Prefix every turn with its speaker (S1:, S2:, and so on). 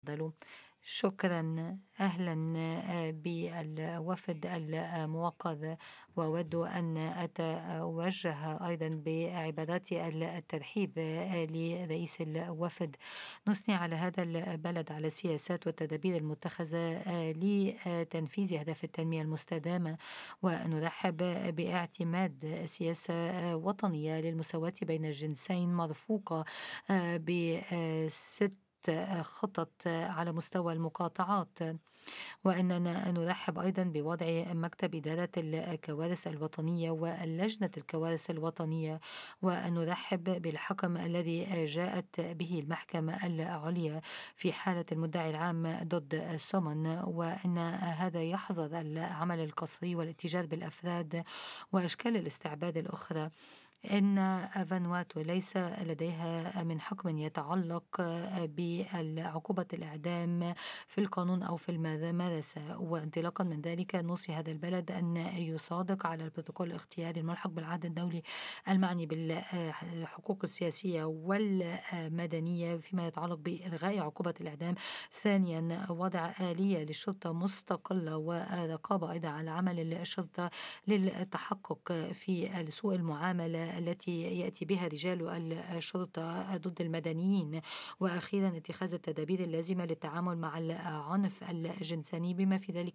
S1: تفضلوا. شكرا. أهلا بالوفد الموقر، وأود أن أتوجه أيضا بعبارات الترحيب لرئيس الوفد. نثني على هذا البلد على السياسات والتدابير المتخذة لتنفيذ أهداف التنمية المستدامة، ونرحب باعتماد سياسة وطنية للمساواة بين الجنسين مرفوقة بست خطط على مستوى المقاطعات، وأننا نرحب أيضا بوضع مكتب إدارة الكوارث الوطنية واللجنة الكوارث الوطنية، ونرحب بالحكم الذي جاءت به المحكمة العليا في حالة المدعي العام ضد سومون، وأن هذا يحظر العمل القسري والاتجار بالأفراد وأشكال الاستعباد الأخرى. إن فانواتو ليس لديها من حكم يتعلق بعقوبة الإعدام في القانون أو في الممارسة، وانطلاقا من ذلك نوصي هذا البلد أن يصادق على البروتوكول الاختياري الملحق بالعهد الدولي المعني بالحقوق السياسية والمدنية فيما يتعلق بإلغاء عقوبة الإعدام. ثانيا، وضع آلية للشرطة مستقلة ورقابة أيضا على عمل الشرطة للتحقق في سوء المعاملة التي يأتي بها رجال الشرطة ضد المدنيين. وأخيرا، اتخاذ التدابير اللازمة للتعامل مع العنف الجنساني بما في ذلك